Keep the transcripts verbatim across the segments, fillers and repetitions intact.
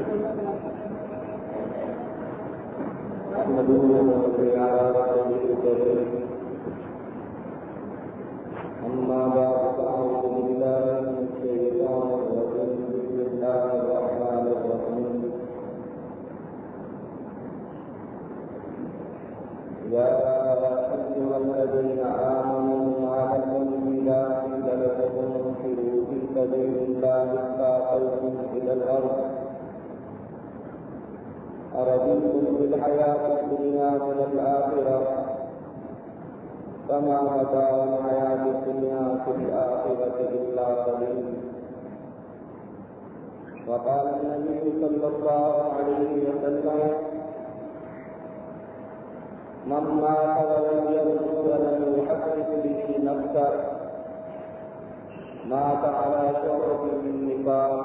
أما بعد فأعوذ بالله من الشيطان الرجيم بسم الله الرحمن الرحيم يا أيها الذين آمنوا ما لكم إذا قيل لكم انفروا في سبيل الله اثاقلتم إلى الأرض أرضيتم بالحياة الدنيا من الآخرة فما متاع الحياة الدنيا في الآخرة إلا قليل. وقال النبي صلى الله عليه وسلم من مات ولم يرجو ولم يحدث به نفسه مات على شعبة من نفاق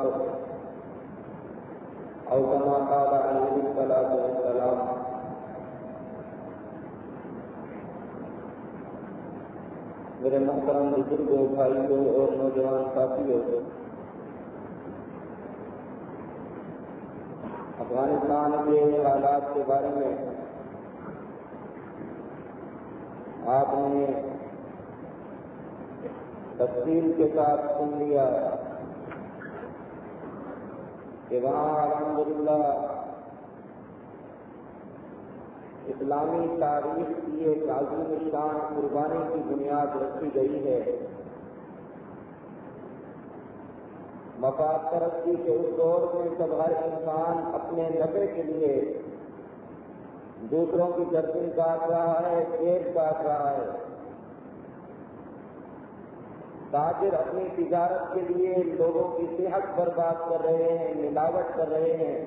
أو كما قال عليه الصلاة والسلام. میرے محترم بزرگوں، بھائیوں اور نوجوان ساتھیوں، افغانستان کے حالات کے بارے میں آپ نے تفصیل کے ساتھ سن لیا کہ وہاں الحمدللہ اسلامی تاریخ کی ایک عظیم شان قربانی کی بنیاد رکھی گئی ہے. مفاد پرستی کے اس دور میں جب ہر انسان اپنے نفع کے لیے دوسروں کی گردن کاٹ رہا ہے، پیٹ کاٹ رہا ہے، تاجر اپنی تجارت کے لیے لوگوں کی صحت برباد کر رہے ہیں، ملاوٹ کر رہے ہیں،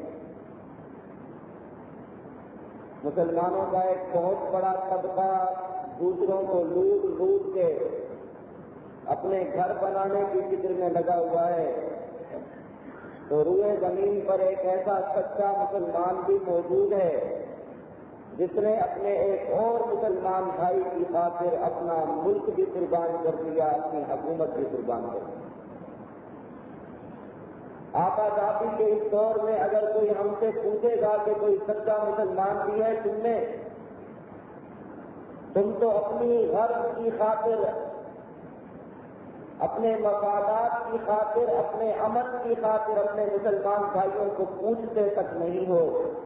مسلمانوں کا ایک بہت بڑا طبقہ دوسروں کو لوٹ لوٹ کے اپنے گھر بنانے کی فکر میں لگا ہوا ہے، تو روئے زمین پر ایک ایسا سچا مسلمان بھی موجود ہے جس نے اپنے ایک اور مسلمان بھائی کی خاطر اپنا ملک بھی قربان کر دیا، اپنی حکومت بھی قربان کر دی. آپادابی کے اس دور میں اگر کوئی ہم سے پوچھے گا کہ کوئی سچا مسلمان بھی ہے تم میں، تم تو اپنی غرض کی خاطر، اپنے مفادات کی خاطر، اپنے امن کی خاطر اپنے مسلمان بھائیوں کو پوچھتے تک نہیں ہو،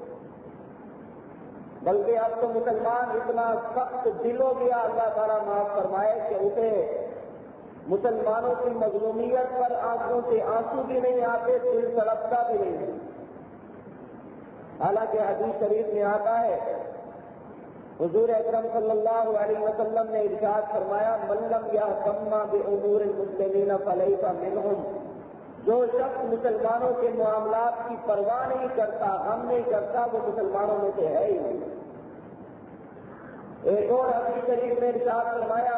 بلکہ اب تو مسلمان اتنا سخت دل ہو گیا، اللہ تعالیٰ معاف فرمائے، کہ اسے مسلمانوں کی مظلومیت پر آنکھوں سے آنسو بھی نہیں آتے، دل تڑپتا بھی نہیں. حالانکہ حدیث شریف میں آتا ہے، حضور اکرم صلی اللہ علیہ وسلم نے ارشاد فرمایا، من لم یہتم بامور المسلمین فلیس منہم، جو شخص مسلمانوں کے معاملات کی پرواہ نہیں کرتا، غم نہیں کرتا، وہ مسلمانوں میں سے ہے ہی نہیں. ایک اور حدیث شریف میں ارشاد فرمایا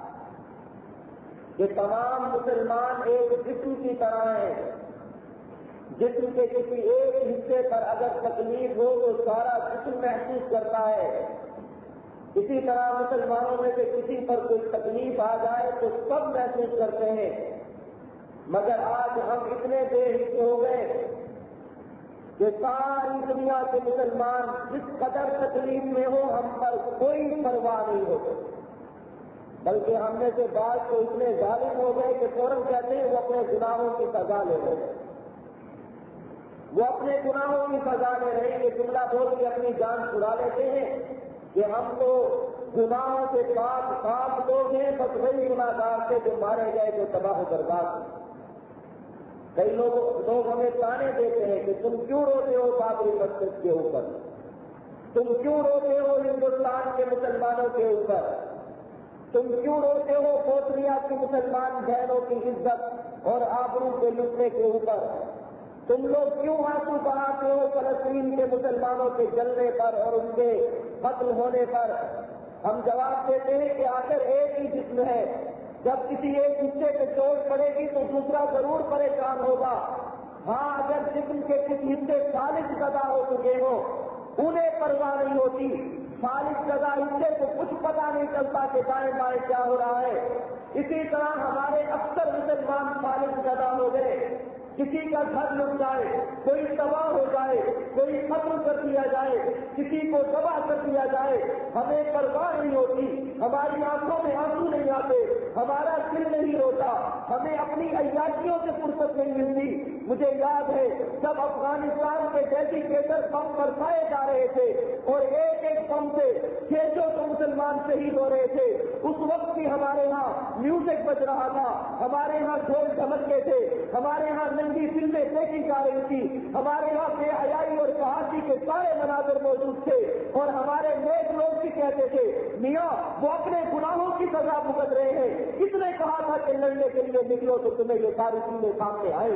کہ تمام مسلمان ایک جسم کی طرح ہیں، جسم کے کسی ایک حصے پر اگر تکلیف ہو تو سارا جسم محسوس کرتا ہے. اسی طرح مسلمانوں میں سے کسی پر کوئی تکلیف آ جائے تو سب محسوس کرتے ہیں، مگر آج ہم اتنے بے حص ہو گئے کہ ساری دنیا کے مسلمان جس قدر تکلیف میں ہو ہم پر کوئی پرواہ نہیں ہوتی، بلکہ ہم میں سے بعض تو اتنے ظالم ہو گئے کہ فوراً کہتے ہیں وہ اپنے گناہوں کی سزا لے رہے ہیں، وہ اپنے گناہوں کی سزا لے رہے ہیں. یہ جملہ بول کے اپنی جان چھڑا لیتے ہیں کہ ہم تو گناہوں سے پاک صاف لوگ ہیں، بس وہی گناہ گار تھے جو مارے گئے، جو تباہ و برباد. کئی لوگ لوگ ہمیں تانے دیتے ہیں کہ تم کیوں روتے ہو بابری مسجد کے اوپر، تم کیوں روتے ہو ہندوستان کے مسلمانوں کے اوپر، تم کیوں روتے ہو بوسنیا کی مسلمان بہنوں کی عزت اور آبرو کے لٹنے کے اوپر، تم لوگ کیوں آنسو بہاتے ہو فلسطین کے مسلمانوں کے جلنے پر اور ان کے قتل ہونے پر. ہم جواب دیتے ہیں کہ آخر ایک ہی جسم ہے، جب کسی ایک حصے پہ چوٹ پڑے گی تو دوسرا ضرور پریشان ہوگا. ہاں اگر جسم کے کچھ حصے خالص زدہ ہو چکے ہو انہیں پرواہ نہیں ہوتی، خالص زدہ حصے کو کچھ پتا نہیں چلتا کہ دائیں بائیں کیا ہو رہا ہے. اسی طرح ہمارے اکثر مسلمان خالص زدہ ہو گئے، کسی کا گھر لٹ جائے، کوئی تباہ ہو جائے، کوئی قتل کر دیا جائے، کسی کو تباہ کر دیا جائے، ہمیں پرواہ نہیں ہوتی، ہماری آنکھوں میں آنسو نہیں آتے، ہمارا دل نہیں روتا، ہمیں اپنی عیاشیوں سے فرصت نہیں ملتی۔ مجھے یاد ہے جب افغانستان کے ڈیڈیکیٹر بم برسائے جا رہے تھے اور ایک ایک بم سے چھ سو تو مسلمان شہید ہو رہے تھے، اس وقت بھی ہمارے ہاں میوزک بج رہا تھا، ہمارے ہاں ڈھول دھمکے تھے، ہمارے ہاں ننگی فلمیں دیکھی جا رہی تھی، ہمارے ہاں بے حیائی اور کہاسی کے سارے مناظر موجود تھے، اور ہمارے نیک لوگ بھی کہتے تھے میاں وہ اپنے گناہوں کی سزا بھگت رہے ہیں، کس نے کہا تھا کہ لڑنے کے لیے نکلو تو تمہیں یہ ساری چیزیں سامنے آئے۔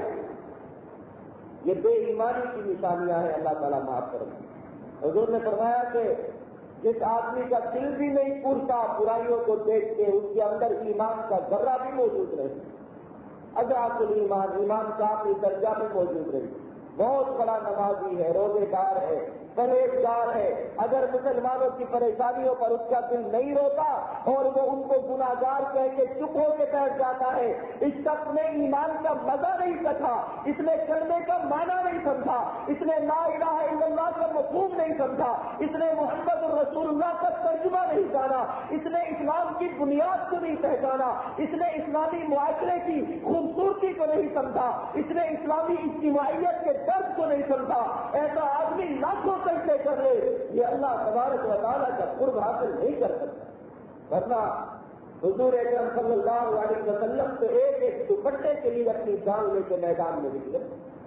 یہ بے ایمانی کی نشانیاں ہیں، اللہ تعالیٰ معاف کرے۔ حضور نے فرمایا کہ جس آدمی کا دل بھی نہیں پورتا برائیوں کو دیکھ کے، اس کے اندر ایمان کا ذرہ بھی موجود رہے، اضعف الایمان، ایمان کا آخری درجہ بھی موجود رہے، بہت بڑا نمازی ہے، روزے دار ہے، پرہیزگار ہے، اگر مسلمانوں کی پریشانیوں پر اس کا دل نہیں روتا اور وہ ان کو گناہگار کہہ کے چپ ہو کے بیٹھ جاتا ہے، اس شخص نے ایمان کا مزہ نہیں چکھا، اس نے کلمے کا معنی نہیں سمجھا، اس نے لا الہ الا اللہ کا مفہوم نہیں سمجھا، اس نے محمد رسول اللہ کا ترجمہ نہیں جانا، اس نے اسلام کی بنیاد کو نہیں پہچانا، اس نے اسلامی معاشرے کی خوبصورتی کو نہیں سمجھا، اس نے اسلامی اجتماعیت کے درد کو نہیں سمجھا، ایسا آدمی لاکھوں سجدے کر لے، یہ اللہ تبارک و تعالیٰ کا قرب حاصل نہیں کر سکتا۔ ورنہ حضور اکرم صلی اللہ علیہ وسلم تو ایک ایک دوپٹے کے لیے اپنی جان لے کے میدان میں نکلے،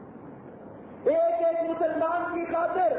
ایک ایک مسلمان کی خاطر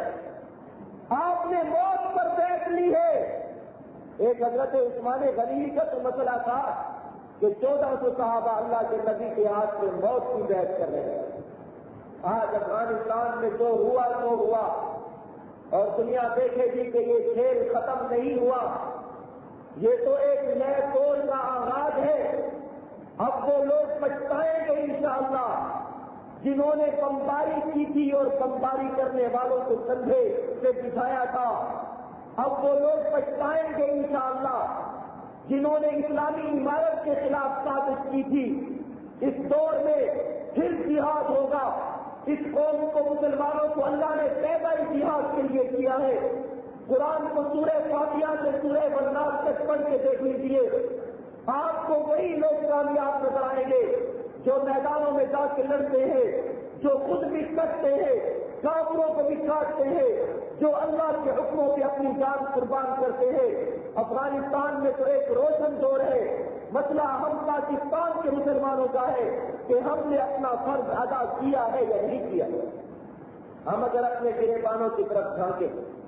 آپ نے موت پر بیٹھ لی ہے۔ ایک حضرت عثمان غنی کا تو مسئلہ تھا کہ چودہ سو صحابہ اللہ کے نبی کے ہاتھ میں موت کی بیعت کر رہے ہیں۔ آج افغانستان میں جو ہوا تو ہوا، اور دنیا دیکھے گی کہ یہ کھیل ختم نہیں ہوا، یہ تو ایک نئے دور کا آغاز ہے۔ اب وہ لوگ پچھتائیں گے انشاءاللہ جنہوں نے بمباری کی تھی اور بمباری کرنے والوں کو کندھے سے بٹھایا تھا، اب وہ لوگ پچھتائیں گے انشاءاللہ جنہوں نے اسلامی عمارت کے خلاف سازش کی تھی۔ اس دور میں پھر جہاد ہوگا، اس قوم کو مسلمانوں کو اللہ نے پیدا جہاد کے لیے کیا ہے۔ قرآن کو سورہ فاتحہ سے سورہ والناس تک پڑھ کے دیکھ لیجیے، آپ کو وہی لوگ کامیاب نظر آئیں گے جو میدانوں میں جا کے لڑتے ہیں، جو خود بھی کٹتے ہیں، کافروں کو بھی کاٹتے ہیں، جو اللہ کے حکموں پہ اپنی جان قربان کرتے ہیں۔ افغانستان میں تو ایک روشن دور ہے، مسئلہ ہم پاکستان کے مسلمانوں کا ہے کہ ہم نے اپنا فرض ادا کیا ہے یا نہیں کیا۔ ہم اگر اپنے گریبانوں کی طرف جھانکیں،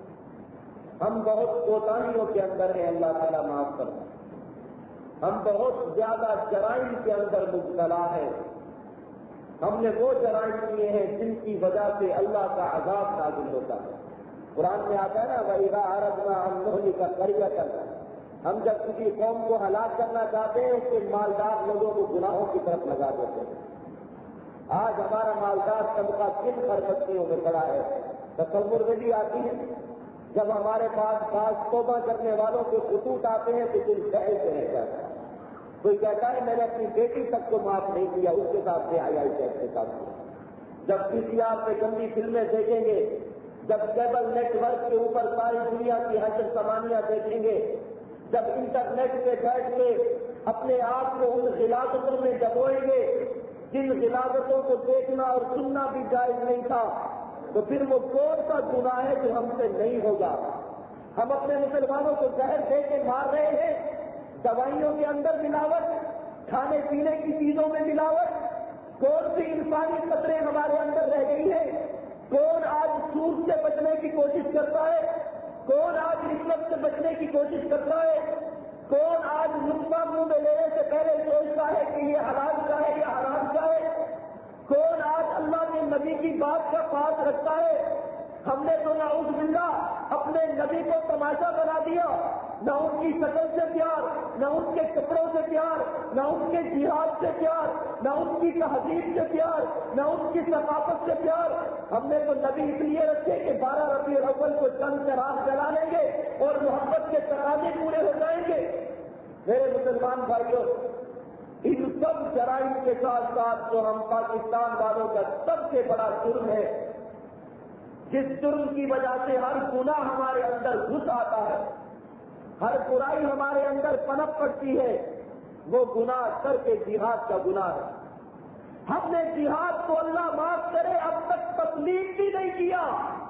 ہم بہت کوتاہیوں کے اندر ہیں، اللہ تعالیٰ معاف کرنا، ہم بہت زیادہ جرائم کے اندر مبتلا ہیں، ہم نے وہ جرائم کیے ہیں جن کی وجہ سے اللہ کا عذاب نازل ہوتا ہے۔ قرآن میں آتا ہے نا وَإِذَا أَرَدْنَا أَن نُهْلِكَ قَرْيَةً، ہم جب کسی قوم کو ہلاک کرنا چاہتے ہیں اس کے مالدار لوگوں کو گناہوں کی طرف لگا دیتے ہیں۔ آج ہمارا مالدار طبقہ کن بربستیوں میں پڑا ہے، تصور میں بھی آتی ہے جب ہمارے پاس بعض توبہ کرنے والوں کے خطوط آتے ہیں تو دل دہل سے رہ جاتا ہے۔ کوئی کہتا ہے میں نے اپنی بیٹی تک کو معاف نہیں کیا، اس کے ساتھ بے حیائی کیسے کام کیا۔ جب پی سی آر پہ گندی فلمیں دیکھیں گے، جب کیبل نیٹ ورک کے اوپر ساری دنیا کی حشر سمانیاں دیکھیں گے، جب انٹرنیٹ پہ بیٹھ کے اپنے آپ کو ان غلاظتوں میں ڈبوئیں گے جن غلاظتوں کو دیکھنا اور سننا بھی جائز نہیں تھا، تو پھر وہ کون سا گناہ ہے جو ہم سے نہیں ہوگا؟ ہم اپنے مسلمانوں کو زہر دے کے مار رہے ہیں، دوائیوں کے اندر ملاوٹ، کھانے پینے کی چیزوں میں ملاوٹ، کون سی انسانی خطرے ہمارے اندر رہ گئی ہے؟ کون آج سود سے بچنے کی کوشش کرتا ہے؟ کون آج رشوت سے بچنے کی کوشش کرتا ہے؟ کون آج نقصان منہ میں لینے سے پہلے سوچتا ہے کہ یہ حلال کا ہے یا حرام کا ہے؟ کون آج اللہ کے نبی کی بات کا پاس رکھتا ہے؟ ہم نے تو نعوذ باللہ اپنے نبی کو تماشا بنا دیا، نہ ان کی شکل سے پیار، نہ ان کے کپڑوں سے پیار، نہ ان کے جہاد سے پیار، نہ ان کی تہذیب سے پیار، نہ ان کی ثقافت سے پیار۔ ہم نے تو نبی اس لیے رکھے کہ بارہ ربیع الاول کو چند چراغ جلا لیں گے اور محبت کے تقاضے پورے ہو جائیں گے۔ میرے مسلمان بھائیوں، ان سب جرائم کے ساتھ ساتھ جو ہم پاکستان والوں کا سب سے بڑا جرم ہے، جس جرم کی وجہ سے ہر گناہ ہمارے اندر گھس آتا ہے، ہر برائی ہمارے اندر پنپ پڑتی ہے، وہ گناہ کر کے جہاد کا گناہ ہے۔ ہم نے جہاد کو اللہ معاف کرے اب تک تسلیم بھی نہیں کیا۔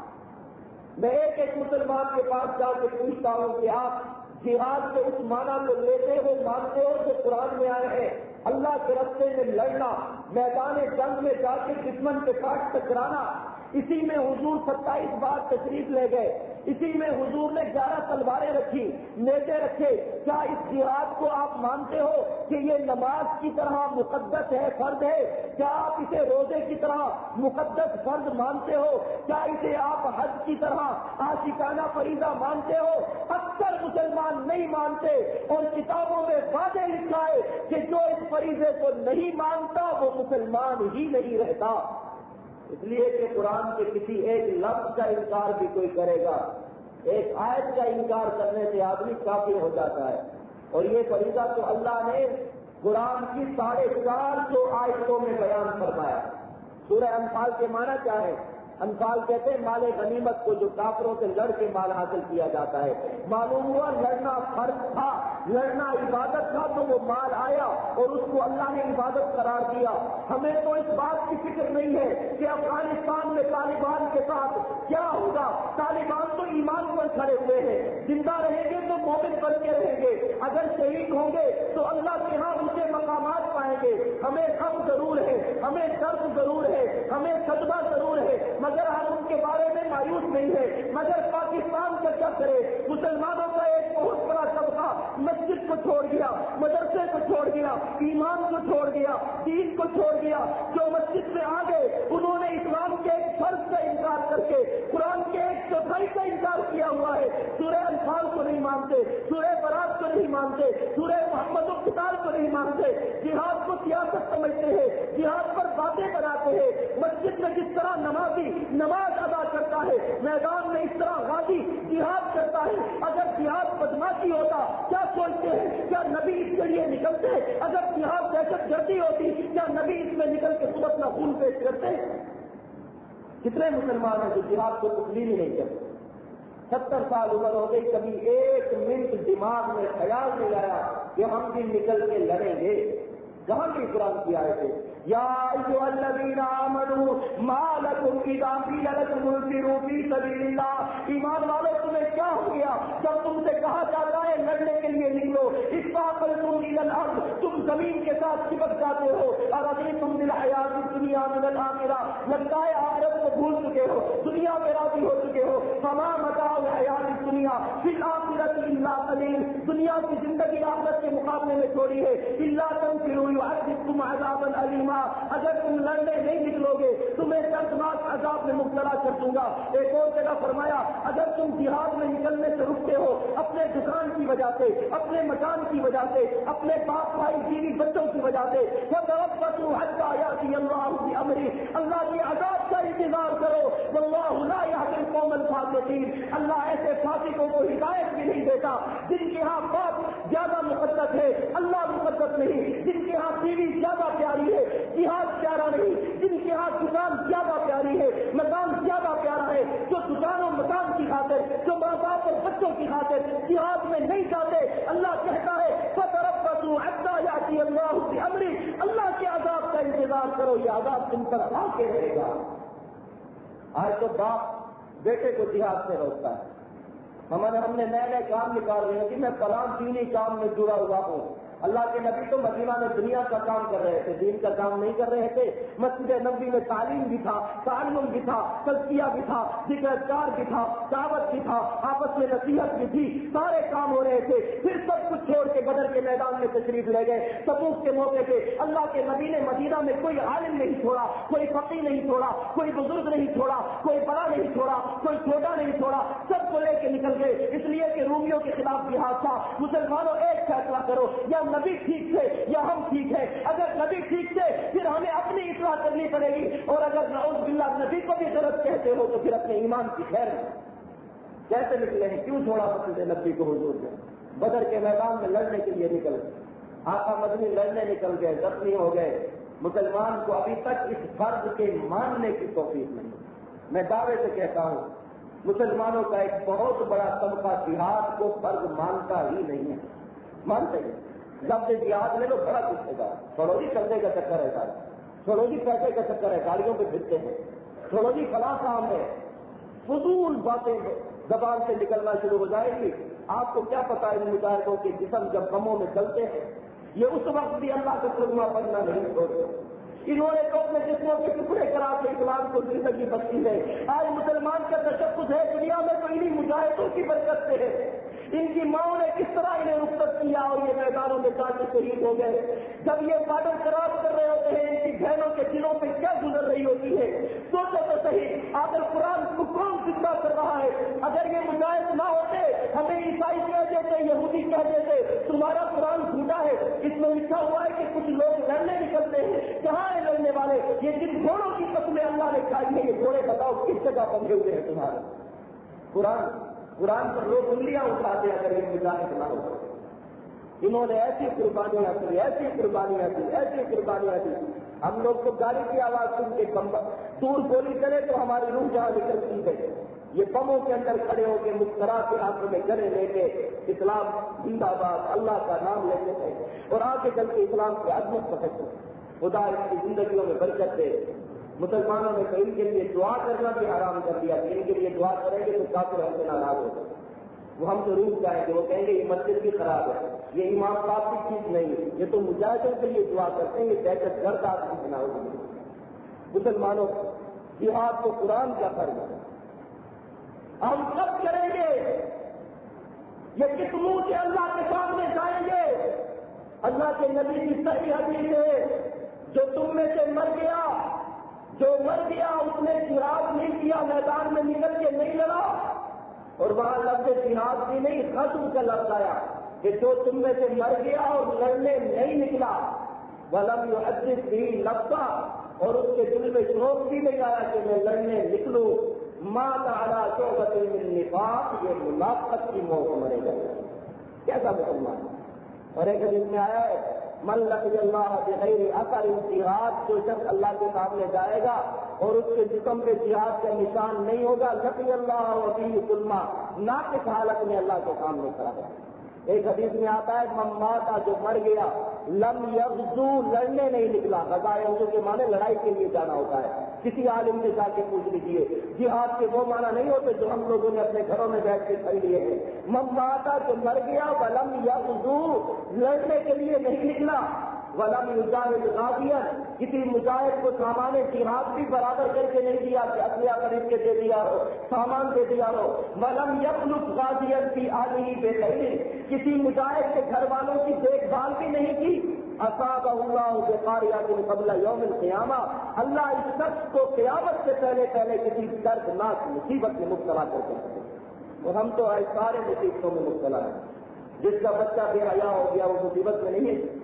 میں ایک ایک مسلمان کے پاس جا کے پوچھتا ہوں کہ آپ جہاد کے اس معنی کو لیتے ہو، مانتے ہو جو قرآن میں آئے ہیں، اللہ کے راستے میں لڑنا، میدان جنگ میں جا کے دشمن کے ساتھ ٹکرانا، اسی میں حضور ستائیس بار تشریف لے گئے، اسی میں حضور نے گیارہ تلواریں رکھی، نیزے رکھے۔ کیا اس جہاد کو آپ مانتے ہو کہ یہ نماز کی طرح مقدس ہے، فرض ہے؟ کیا آپ اسے روزے کی طرح مقدس فرض مانتے ہو؟ کیا اسے آپ حج کی طرح عاشقانہ فریضہ مانتے ہو؟ اکثر مسلمان نہیں مانتے، اور کتابوں میں واضح لکھا ہے کہ جو اس فریضے کو نہیں مانتا وہ مسلمان ہی نہیں رہتا۔ اس لیے کہ قرآن کے کسی ایک لفظ کا انکار بھی کوئی کرے گا، ایک آیت کا انکار کرنے سے آدمی کافر ہو جاتا ہے۔ اور یہ فریضہ تو اللہ نے قرآن کی ساڑھے چار سو آیتوں میں بیان فرمایا۔ سورہ انفال کے معنی کیا ہے؟ انفال کہتے ہیں مال غنیمت کو جو کافروں سے لڑ کے مال حاصل کیا جاتا ہے۔ معلوم ہوا لڑنا فرض تھا، لڑنا عبادت تھا، تو وہ مال آیا اور اس کو اللہ نے عبادت قرار دیا۔ ہمیں تو اس بات کی فکر نہیں ہے کہ افغانستان میں طالبان کے ساتھ کیا ہوگا۔ طالبان تو ایمان پر کھڑے ہوئے ہیں، زندہ رہیں گے تو مومن بن کے رہیں گے، اگر شہید ہوں گے تو اللہ کے ہاں ان کے مقامات پائیں گے۔ ہمیں غم ضرور ہے، ہمیں درد ضرور ہے، ہمیں صدمہ ضرور ہے، مگر ہم ان کے بارے میں مایوس نہیں ہے۔ مگر پاکستان کا کیا کرے؟ مسلمانوں کا ایک بہت بڑا طبقہ مسجد کو چھوڑ گیا، مدرسے کو چھوڑ گیا، ایمان کو چھوڑ گیا، دین کو چھوڑ گیا۔ جو مسجد میں آ گئے انہوں نے اسلام کے ایک فرض کا انکار کر کے قرآن کے ایک چوتھائی کا انکار کیا ہوا ہے۔ سورہ انفال کو نہیں مانتے، سورہ برات کو نہیں مانتے، سورہ محمد القتال کو نہیں مانتے، جہاد کو سیاست سمجھتے ہیں، جہاد پر باتیں بناتے ہیں۔ مسجد میں جس طرح نمازی نماز ادا کرتا ہے، میدان میں اس طرح غازی جہاد کرتا ہے۔ اگر جہاد بدماشی ہوتا کیا سوچتے ہیں؟ کیا نبی اس کے لیے نکلتے؟ اگر جہاد دہشت گردی ہوتی کیا نبی اس میں نکل کے صبح اپنا خون پیش کرتے؟ کتنے مسلمان ہیں جو جہاد کو تسلیم ہی نہیں کرتے؟ ستر سال عمر ہو گئی، کبھی ایک منٹ دماغ میں خیال نہیں آیا کہ ہم بھی نکل کے لڑیں گے۔ کہاں کی قرآن کی آیتیں؟ یا ایھا الذین آمنوا ما لکم اذا قیل لکم انفروا فی سبیل اللہ، ایمان والو تمہیں کیا ہو گیا جب تم سے کہا جاتا ہے لڑنے کے لیے نکلو؟ اثاقلتم الی الارض، تم زمین کے ساتھ چپک جاتے ہو، اور رضیتم بالحیات الدنیا من الآخرہ، لگتا ہے آخرت کو بھول چکے ہو، دنیا میں راضی ہو چکے ہو۔ فما متاع الحیات الدنیا فی الآخرۃ الا قلیل، دنیا کی زندگی آخرت کے مقابلے میں چھوڑی ہے۔ الا تنفروا يعذبكم عذابا الیما، اگر تم لڑنے نہیں نکلو گے تمہیں دردناک عذاب میں مبتلا کر دوں گا۔ ایک اور جگہ فرمایا اگر تم جہاد میں نکلنے سے رکتے ہو اپنے دکان کی وجہ سے، اپنے مکان کی وجہ سے، اپنے باپ بھائی بیوی بچوں کی وجہ سے، وَتَرَبَّصُوا حَتَّىٰ يَأْتِيَ اللَّهُ بِأَمْرِهِ، اللہ کے عذاب کا انتظار کرو۔ وَاللَّهُ لَا يَهْدِي الْقَوْمَ الْفَاسِقِينَ، اللہ ایسے فاسقوں کو ہدایت بھی نہیں دیتا جن کے ہاں باپ زیادہ مقدس ہے، اللہ مقدس نہیں، جن کے ہاں بیوی زیادہ پیاری ہے، جہاد پیارا نہیں، جن کے ہاں دکان زیادہ پیاری ہے، مکان زیادہ پیارا ہے، جو دکان اور مکان کی خاطر، جو ماں باپ اور بچوں کی خاطر جہاد میں نہیں جاتے، اللہ کہتا ہے فَتَرَبَّصُوا حَتَّىٰ يَأْتِيَ اللَّهُ بِأَمْرِهِ، اللہ کے عذاب کا انتظار کرو، یہ عذاب تم پر آ کے رہے گا۔ آج تو باپ بیٹے کو جہاد سے روکتا ہے، ہمارے ہم نے نئے نئے کام نکال رہے ہیں کہ میں فلاں دینی کام میں جڑا ہوا ہوں۔ اللہ کے نبی تو مدینہ میں دنیا کا کام کر رہے تھے، دین کا کام نہیں کر رہے تھے۔ مسجد نبوی میں تعلیم بھی تھا، تعلم بھی تھا، تزکیہ بھی تھا، ذکر اذکار بھی تھا، دعوت بھی تھا، آپس میں نصیحت بھی تھی، سارے کام ہو رہے تھے۔ پھر سب کچھ چھوڑ کے بدر کے میدان میں تشریف لے گئے۔ تبوک کے موقع پہ اللہ کے نبی نے مدینہ میں کوئی عالم نہیں چھوڑا، کوئی فقیہ نہیں چھوڑا، کوئی بزرگ نہیں چھوڑا، کوئی بڑا نہیں چھوڑا، کوئی چھوٹا نہیں چھوڑا، سب کو لے کے نکل گئے، اس لیے کہ رومیوں کے خلاف جہاد تھا۔ مسلمانوں ایک فیصلہ کرو، یا نبی ٹھیک تھے یا ہم ٹھیک ہے۔ اگر نبی ٹھیک تھے پھر ہمیں اپنی اصلاح کرنی پڑے گی، اور اگر نعوذ باللہ نبی کو بھی غلط کہتے ہو تو پھر اپنے ایمان کی خیر کیسے نکلے ہیں؟ کیوں چھوڑا مسجد نبی کو حضور نے؟ بدر کے میدان میں لڑنے کے لیے نکل آقا مدنی لڑنے نکل گئے، زخمی ہو گئے، مسلمان کو ابھی تک اس فرض کے ماننے کی توفیق نہیں۔ میں دعوے سے کہتا ہوں مسلمانوں کا ایک بہت بڑا طبقہ جہاد کو فرض مانتا ہی نہیں ہے، مانتے ہیں۔ جب سے جہاد لے لو بڑا کچھ ہوگا، چھوڑو جی چلنے کا چکر ہے سارا، چھوڑو جی پیسے کا چکر ہے، گاڑیوں پہ پھرتے ہیں، چھوڑو جی فلاں کام ہے، فضول باتیں زبان سے نکلنا شروع ہو جائے گی۔ آپ کو کیا پتا ان مجاہدوں کے جسم جب غموں میں چلتے ہیں یہ اس وقت بھی اللہ کا کلمہ پڑھنا نہیں چھوڑتے۔ انہوں نے تو اپنے جسموں کے ٹکڑے کرا کے اسلام کو زندگی بخشی ہے۔ آج مسلمان کا تشخص ہے دنیا میں تو انہیں مجاہدوں کی برکت سے ہے۔ ان کی ماؤں نے کس طرح انہیں رخصت کیا اور یہ میدانوں میں جا کے شہید ہو گئے۔ جب یہ بارڈر کراس کر رہے ہوتے ہیں ان کی بہنوں کے دلوں پہ کیا گزر رہی ہوتی ہے، سوچو تو صحیح۔ آخر قرآن کو کون زندہ کر رہا ہے؟ اگر یہ مجاہد نہ ہوتے ہمیں عیسائی کہہ دیتے، یہودی کہہ دیتے تمہارا قرآن جھوٹا ہے، اس میں لکھا ہوا ہے کہ کچھ لوگ لڑنے نکلتے ہیں۔ کہاں ہے لڑنے والے؟ یہ جن گھوڑوں کی قسمیں اللہ نے کھائی ہیں یہ گھوڑے بتاؤ کس جگہ بندھے ہوئے ہیں تمہارے؟ قرآن قرآن پر لوگ انگلیاں اٹھاتے ہیں اگر یہ مجاہد نہ ہو۔ انہوں نے ایسی قربانیاں کی، ایسی قربانیاں کی، ایسی قربانیاں کی۔ ہم لوگ تو گاڑی کی آواز سن کے کم دور گولی چلے تو ہماری روح جہاں نکلتی ہے، یہ بموں کے اندر کھڑے ہو کے مسکرا کے آنکھوں میں گلے لے کے اسلام زندہ باد اللہ کا نام لیتے تھے اور آگے چل کے اسلام کی عظمت پکڑتے۔ خدا ان کی زندگیوں میں برکت دے۔ مسلمانوں نے تو ان کے لیے دعا کرنا بھی حرام کر دیا کہ ان کے لیے دعا کریں گے تو کافر ہم سے ناراض ہو جائے، وہ ہم سے روک جائیں گے، وہ کہیں گے یہ مسجد بھی خراب ہے، یہ امام صاحب کی چیز نہیں، یہ تو مجاہدوں کے لیے دعا کرتے ہیں، یہ دہشت گرد آدمی بنا ہوگی۔ مسلمانوں جہاد کو قرآن کا فرض ہے، ہم کب کریں گے؟ یہ کس منہ سے اللہ کے سامنے جائیں گے؟ اللہ کے نبی کی صحیح حدیث ہے جو تم میں سے مر گیا جو مر گیا اس نے جہاد نہیں کیا، میدان میں نکل کے نہیں لڑا، اور وہاں لفظ جہاد بھی نہیں ختم کا لفظ آیا کہ جو تم میں سے مر گیا اور لڑنے نہیں نکلا، ولم یحدث بھی لفظا، اور اس کے دل میں شوق بھی نہیں آیا کہ میں لڑنے نکلوں، مات علی شعبۃ من نفاق، یہ منافقت کی موت مرے گا۔ کیسا مسلمان؟ اور ایک حدیث میں آیا ہے من لقی اللہ بغیر اثر جہاد، جو شخص اللہ کے سامنے جائے گا اور اس کے جسم پہ جہاد کا نشان نہیں ہوگا، لقی اللہ وفیہ ظلما، ناقص حالت میں اللہ کے سامنے کھڑا ہے۔ ایک حدیث میں آتا ہے من مات، جو مر گیا، لم یغزو، لڑنے نہیں نکلا، غزا یغزو کے معنی لڑائی کے لیے جانا ہوتا ہے، کسی عالم سے جا کے پوچھ لیجیے، جہاد کے وہ معنی نہیں ہوتے جو ہم لوگوں نے اپنے گھروں میں بیٹھ کے پڑھ لیے ہیں۔ من مات، جو مر گیا، ولم یغزو، لڑنے کے لیے نہیں نکلا، ولم یجاہد غازیا، کسی مجاہد کو سامان جہاد بھی برابر کر کے نہیں دیا کہ اسلحہ خرید کے دے دیا ہو، سامان دے دیا ہو، ولم یخلف غازیا فی اہلہ بخیر، کسی مجاہد کے گھر والوں کی دیکھ بھال بھی نہیں کی، اصابہ اللہ بقاریۃ قبل یوم القیامہ، اللہ اس شخص کو قیامت سے پہلے پہلے کسی دردناک مصیبت میں مبتلا کر کے رکھے۔ اور ہم تو آج سارے مصیبتوں میں مبتلا ہیں۔ جس کا بچہ بے حیا ہو گیا وہ مصیبت میں نہیں ہے۔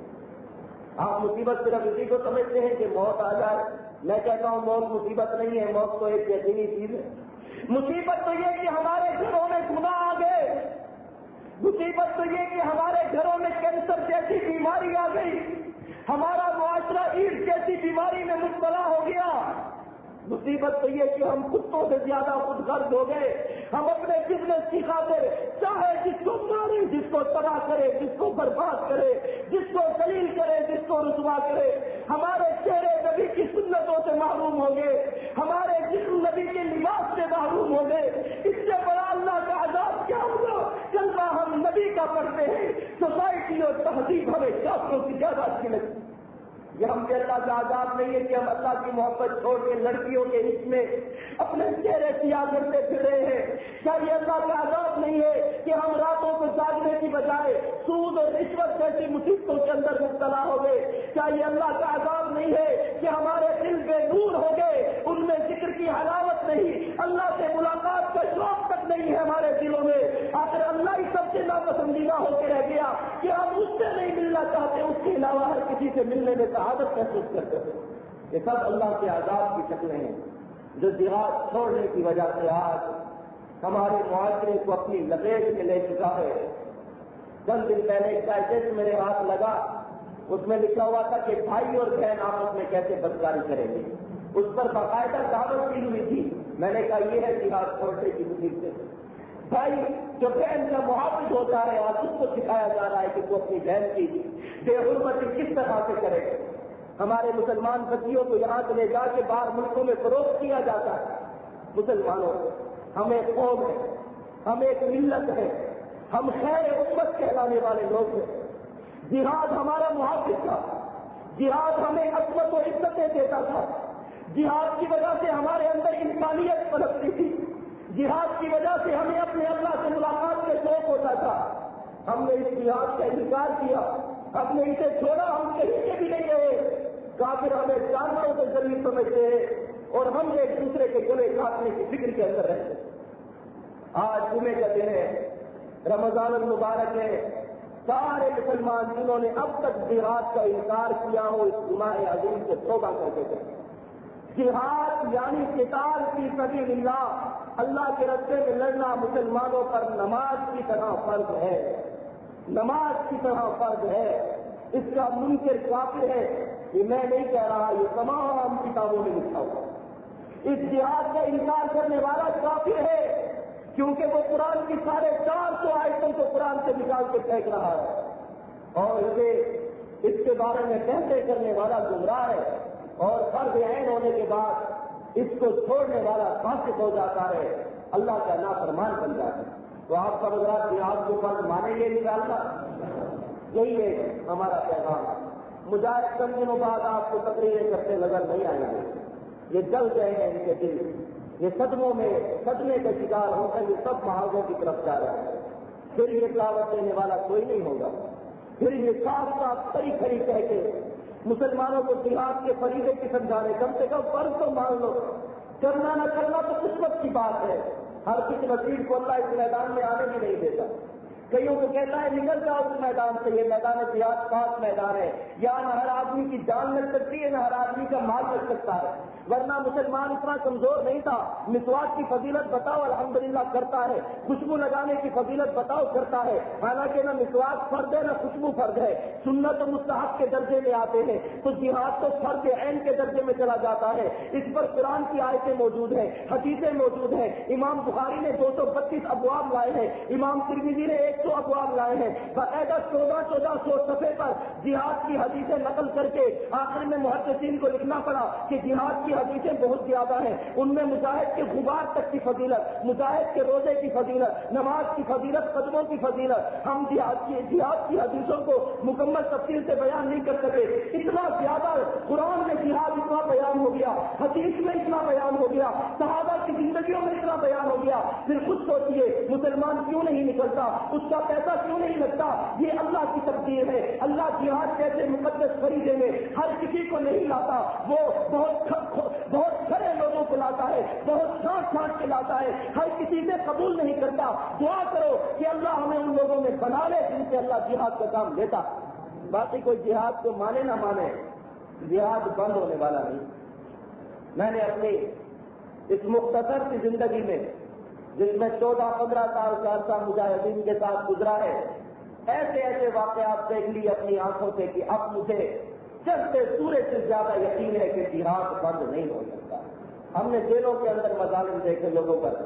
آپ مصیبت صرف اسی کو سمجھتے ہیں کہ موت آ جائے، میں کہتا ہوں موت مصیبت نہیں ہے، موت تو ایک یقینی چیز ہے۔ مصیبت تو یہ کہ ہمارے گھروں میں گناہ آ گئے، مصیبت تو یہ کہ ہمارے گھروں میں کینسر جیسی بیماری آ گئی، ہمارا معاشرہ ایڈز جیسی بیماری میں مبتلا ہو گیا۔ مصیبت تو یہ کہ ہم کتوں سے زیادہ خود غرض ہو گئے، ہم اپنے بزنس کی خاطر چاہے جس کو مارے، جس کو تباہ کرے، جس کو برباد کرے، جس کو ذلیل کرے، جس کو رسوا کرے، ہمارے چہرے نبی کی سنتوں سے محروم ہو گئے، ہمارے جسم نبی کے لباس سے محروم ہو گئے۔ اس سے بڑا اللہ کا عذاب کیا ہوگا؟ کلمہ ہم نبی کا پڑھتے ہیں، سوسائٹی اور تہذیب ہمیں کافروں کی زیادہ اچھی لگتی ہے۔ یہ ہم سے اللہ کا عذاب نہیں ہے کہ ہم اللہ کی محبت چھوڑ کے لڑکیوں کے حص میں اپنے چہرے سیاہ کرتے پھر رہے ہیں۔ کیا یہ اللہ کا عذاب نہیں ہے کہ ہم راتوں کو جاگنے کی بجائے سود اور رشوت جیسی مصیبتوں کے اندر مبتلا ہو گئے؟ کیا یہ اللہ کا عذاب نہیں ہے کہ ہمارے دل بے نور ہو گئے، ان میں ذکر کی حلاوت نہیں، اللہ سے ملاقات کا شوق تک نہیں ہے ہمارے دلوں میں؟ آخر اللہ ہی سب سے ناپسندیدہ ہو کے رہ گیا کہ ہم اس سے نہیں ملنا چاہتے، اس کے علاوہ ہر کسی سے ملنے میں سعادت محسوس کرتے ہیں۔ یہ سب اللہ کے عذاب کی شکلیں ہیں جو جہاد چھوڑنے کی وجہ سے آج ہمارے معاشرے کو اپنی لپیٹ میں لے چکا ہے۔ چند دن پہلے ایک کیسٹ میرے ہاتھ لگا، اس میں لکھا ہوا تھا کہ بھائی اور بہن آپس میں کیسے بدکاری کریں گے، اس پر باقاعدہ دعوت کی ہوئی تھی. میں نے کہا یہ ہے جہاد چھوڑنے کی مصیبت. بھائی جو بہن کا محافظ ہوتا ہے آج اس کو سکھایا جا رہا ہے کہ وہ اپنی بہن کی بے حرمتی کس طرح سے کرے. ہمارے مسلمان بچیوں کو یہاں سے لے جا کے باہر ملکوں میں فروخت کیا جاتا ہے. مسلمانوں ہم ایک قوم ہے، ہم ایک ملت ہے، ہم خیر امت کہلانے والے لوگ ہیں. جہاد ہمارا محافظ تھا، جہاد ہمیں عظمت و عزتیں دیتا تھا، جہاد کی وجہ سے ہمارے اندر انسانیت پنپتی تھی، جہاد کی وجہ سے ہمیں اپنے اللہ سے ملاقات کے شوق ہوتا تھا. ہم نے اس جہاد کا انکار کیا، ہم نے اسے چھوڑا، ہم کہیں سے بھی نہیں گئے. کافر ہمیں جانوروں سے ذلیل سمجھتے ہیں اور ہم ایک دوسرے کے گلے کاٹنے کی فکر کے اندر رہتے ہیں. آج جمعے کا دن ہے، رمضان المبارک ہے. سارے مسلمان جنہوں نے اب تک جہاد کا انکار کیا ہو اس گناہ عظیم سے توبہ کر کے کریں. جہاد یعنی قتال فی سبیل اللہ، اللہ کے راستے میں لڑنا مسلمانوں پر نماز کی طرح فرض ہے، نماز کی طرح فرض ہے. اس کا منکر کافر ہے. یہ میں نہیں کہہ رہا، یہ تمام کتابوں میں لکھا ہوا. اس جہاد کا انکار کرنے والا کافر ہے کیونکہ وہ قرآن کی ساڑھے چار سو آیتوں کو قرآن سے نکال کے پھینک رہا ہے اور اسے اس کے بارے میں کہتے کرنے والا گمراہ ہے اور فرض عین ہونے کے بعد اس کو چھوڑنے والا فاسق ہو جاتا ہے، اللہ کا نافرمان بن جاتا ہے. تو آپ کا حضرات جہاد کو فرض مانیں گے انشاءاللہ؟ یہی ہے ہمارا پیغام. مجاہد چند دنوں بعد آپ کو تقریریں کرتے نظر نہیں آئیں گے. یہ جل گئے ہیں ان کے دل، یہ صدموں میں صدمے کا شکار ہو کر یہ سب محاذوں کی طرف جا رہے ہیں. پھر یہ دعوت دینے والا کوئی نہیں ہوگا. پھر یہ صاف صاف کھری کھری کہہ کے مسلمانوں کو جہاد کے فریضے کی سمجھانے، کم سے کم فرض تو مان لو، کرنا نہ کرنا تو قسمت کی بات ہے. ہر کسی نصیب کو اللہ اس میدان میں آنے بھی نہیں دیتا. کئیوں کو کہتا ہے نکل جاؤ اس میدان سے، یہ میدان جہاد خاص میدان ہے، یہاں نہ ہر آدمی کی جان لگ سکتی ہے، نہ ہر آدمی کا مال لگ سکتا ہے. ورنہ مسلمان اتنا کمزور نہیں تھا. مسواک کی فضیلت بتاؤ، الحمدللہ کرتا ہے. خوشبو لگانے کی فضیلت بتاؤ، کرتا ہے. حالانکہ نہ مسواک فرض ہے نہ خوشبو فرض ہے، سنت و مستحب کے درجے میں آتے ہیں. تو جہاد تو فرض عین کے درجے میں چلا جاتا ہے. اس پر قرآن کی آیتیں موجود ہیں، حدیثیں موجود ہیں. امام بخاری نے دو سو بتیس ابواب لائے ہیں، امام ترمذی نے ایک سو ابواب لائے ہیں. باقاعدہ چودہ چودہ سو صفحے پر جہاد کی حدیثیں نقل کر کے آخر میں محدثین کو لکھنا پڑا کہ جہاد کی حدیثیں بہت زیادہ ہیں. ان میں مجاہد کے غبار تک کی فضیلت، مجاہد کے روزے کی فضیلت، نماز کی فضیلت، قدموں کی فضیلت، ہم جہاد کی جہاد کی حدیثوں کو مکمل تفصیل سے بیان نہیں کر سکے. اتنا زیادہ قرآن میں جہاد اتنا بیان ہو گیا، حدیث میں اتنا بیان ہو گیا، صحابہ کی زندگیوں میں اتنا بیان ہو گیا. پھر خود سوچیے مسلمان کیوں نہیں نکلتا، اس کا پیسہ کیوں نہیں لگتا؟ یہ اللہ کی تقدیر ہے. اللہ جہاد جیسے مقدس فریضے میں ہر کسی کو نہیں لاتا، وہ بہت بہت کھڑے لوگوں کو لاتا ہے، بہت سانس سانس کے لاتا ہے، ہر کسی سے قبول نہیں کرتا. دعا کرو کہ اللہ ہمیں ان لوگوں میں بنا لے جن سے اللہ جہاد کا کام لیتا. باقی کوئی جہاد کو مانے نہ مانے، جہاد بند ہونے والا نہیں. میں نے اپنی اس مختصر سی زندگی میں جس میں چودہ پندرہ سال کا عرصہ مجاہدین کے ساتھ گزرا ہے، ایسے ایسے واقعات دیکھ لی اپنی آنکھوں سے کہ اب مجھے چلتے سورج سے زیادہ یقین ہے کہ جہاد بند نہیں ہو سکتا. ہم نے جیلوں کے اندر مظالم دیکھے لوگوں پر،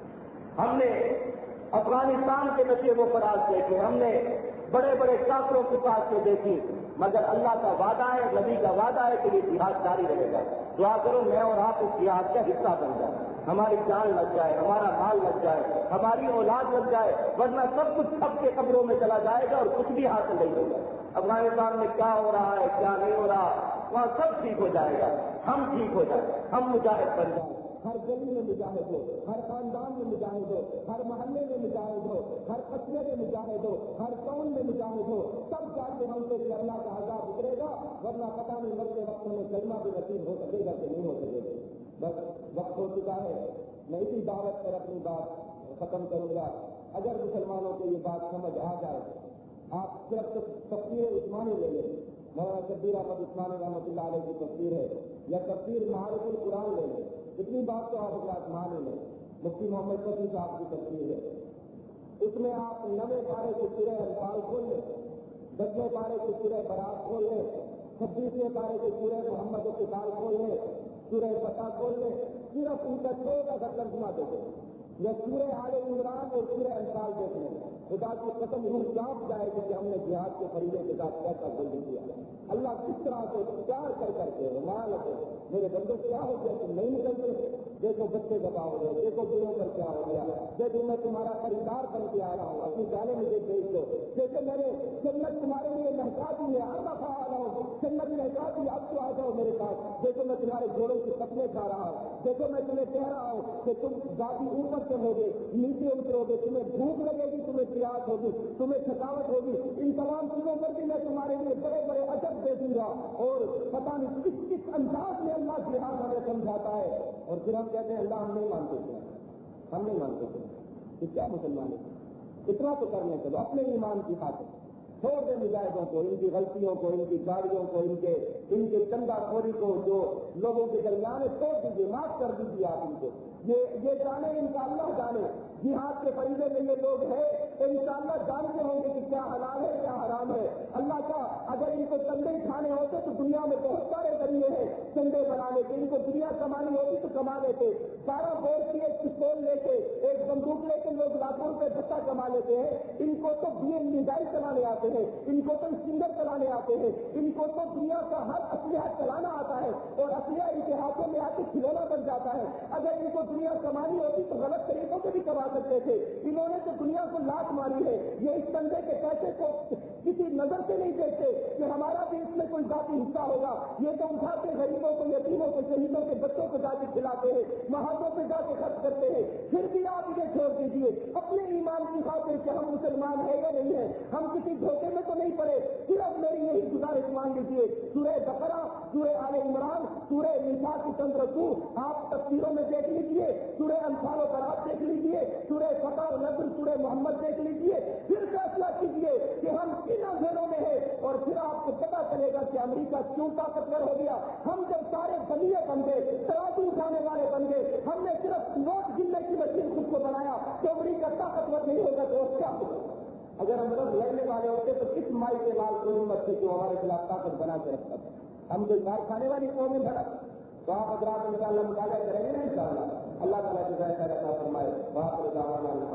ہم نے افغانستان کے نشے و فراز دیکھے، ہم نے بڑے بڑے کافروں کے پاس سے دیکھی، مگر اللہ کا وعدہ ہے، نبی کا وعدہ ہے کہ یہ جہاد جاری رہے گا. دعا کرو میں اور آپ اس جہاد کا حصہ بن جائیں، ہماری جان لگ جائے، ہمارا مال لگ جائے، ہماری اولاد لگ جائے، ورنہ سب کچھ سب کے قبروں میں چلا جائے گا اور کچھ بھی حاصل نہیں ہوگا. افغانستان میں کیا ہو رہا ہے کیا نہیں ہو رہا، وہاں سب ٹھیک ہو جائے گا، ہم ٹھیک ہو جائیں، ہم مجاہد بن جائیں. ہر گلی میں مجاہد ہو، ہر خاندان میں مجاہد ہو، ہر محلے میں مجاہد ہو، ہر قصبے میں مجاہد ہو، ہر ٹاؤن میں مجاہد ہو، تب جا کے ہم سے اللہ کا عذاب اترے گا. ورنہ پتہ نہیں مرتے وقت میں کلمہ بھی نصیب ہو سکے گا کہ نہیں ہو سکے گا. بس وقت ہو چکا ہے، میں اسی دعوت پر اپنی بات ختم کروں گا. اگر مسلمانوں کو یہ بات سمجھ آ جائے، آپ صرف تفسیر عثمانی لے لیں، مولانا شبیر احمد عثمانی رحمۃ اللہ علیہ کی تفسیر ہے، یا تفسیر معارف القرآن لے لیں. اتنی بات تو آپ حضرات مان لیں. مفتی محمد شفیع صاحب کی تفسیر ہے، اس میں آپ نوے پارے کے سورہ انفال کھول لیں، دسویں پارے کی سورہ برات کھول لے، چھبیسویں پارے کی سورہ محمد القتال کھول لے، سورہ فتح کھول لے، صرف ان کا چھوٹا سا ترجمہ دے دے، یا سورہ آل عمران اور سورہ انفال دیکھ لیں، خدا کی قسم روح کانپ جائے گی کہ ہم نے جہاد کے فریضے کے ساتھ کیسا ظلم کیا۔ اللہ کس طرح سے پیار کر کر کے مال ہے میرے بندے کیا ہو گیا تم نہیں نکلتے، دیکھو بچے دبا ہو گئے، دیکھو بڑوں پر کیا ہو گیا، دیکھو میں تمہارا خریدار بن کے آ رہا ہوں، اپنی جانے مجھے بھیج دو، دیکھو میں نے جنت تمہارے لیے مہکا دی ہے، آ رہا آ رہا ہوں، جنت مہکا دی، اب تو آ جاؤ میرے پاس، دیکھو میں تمہارے گھوڑوں کے سپنے کھا رہا ہوں، دیکھو میں تمہیں کہہ رہا ہوں کہ تم ذاتی اوپر چڑھو گے، نیچے اترو گے، تمہیں بھوک لگے گی، تمہیں پیاس ہوگی، تمہیں تھکاوٹ ہوگی، ان تمام چیزوں پر بھی میں تمہارے لیے بڑے بڑے اجر دے دوں گا۔ اور پتہ نہیں کس کس انداز میں اللہ جہاد ہمیں سمجھاتا ہے، اور پھر ہم کہتے ہیں اللہ ہم نہیں مانتے تھے، ہم نہیں مانتے تھے، کہ کیا مسلمان ہے، اتنا تو کرنے چلو اپنے ایمان کی خاطر، چھوڑ دیں مجاہدوں کو، ان کی غلطیوں کو، ان کی گاڑیوں کو، ان کے ان کے چندہ خوری کو جو لوگوں کے درمیان ہے چھوڑ دیجیے، معاف کر دیجیے آپ ان کو، یہ یہ جانے ان کا اللہ جانے، جہاد کے فریضے میں یہ لوگ ہیں تو انشاءاللہ جانتے ہوں گے کہ کیا حلال ہے کیا حرام ہے۔ اللہ کا اگر ان کو چندے کھانے ہوتے تو دنیا میں بہت سارے ذریعے ہیں چندے بنانے کے، ان کو دنیا کمانی ہوتی تو کما لیتے، بارہ بور کی ایک پستول لے کے ایک بندوق لے کے لوگ لاکھوں روپے بچہ کما لیتے ہیں، ان کو تو بی ایم میزائل چلانے آتے ہیں، ان کو تو اسٹنگر چلانے آتے ہیں، ان کو تو دنیا کا ہر اسلحہ چلانا آتا ہے اور اسلحہ ان کے ہاتھوں میں آ کے کھلونا بن جاتا ہے۔ اگر ان کو دنیا کمانی ہوتی تو غلط طریقوں سے بھی کما سکتے تھے، انہوں نے تو دنیا کو لات ماری ہے۔ یہ اس چندے کے پیسے کو کسی نظر سے نہیں دیکھتے کہ ہمارا بھی اس میں کوئی ذاتی حصہ ہوگا، یہ تو اٹھاتے غریبوں کو، یتیموں کو، شہیدوں کے بچوں کو جا کے کھلاتے ہیں، محلوں پہ جا کے خرچ کرتے ہیں، پھر بھی آپ انہیں چھوڑ دیجیے اپنے ایمان کی خاطر کہ ہم مسلمان ہیں یا نہیں ہیں، ہم کسی دھوکے میں تو نہیں پڑے۔ صرف میری یہی گزارش مان لیجیے، سورہ بقرہ، سورہ آل عمران، سورہ نساء کی چند رکوع آپ تفسیروں میں دیکھ لیجیے، سورہ انفال و برات دیکھ لیجیے، سورہ فتح و نصر، سورہ محمد دیکھ لیجیے، پھر فیصلہ کیجیے کہ ہم کن اندھیروں میں ہیں، اور پھر آپ کو پتا چلے گا کہ امریکہ کیوں طاقتور ہو گیا۔ ہم جب سارے بلیے بن گئے، ترازو اٹھانے والے بن گئے، ہم نے صرف نوٹ گننے کی مشین خود کو بنایا تو امریکہ طاقتور نہیں ہوگا تو کیا ہوگا؟ اگر ہم لوگ لڑنے والے ہوتے تو کس مائی کے لال کوئی ہمت تھی جو ہمارے خلاف طاقت بنا کے رکھتا تھا؟ ہم کوئی مار کھانے والی قوم میں بھرا تو آپ حضرات ان شاء اللہ مطالعہ کریں گے نا ان شاء اللہ۔ اللہ تعالیٰ جزائے خیر عطا فرمائے۔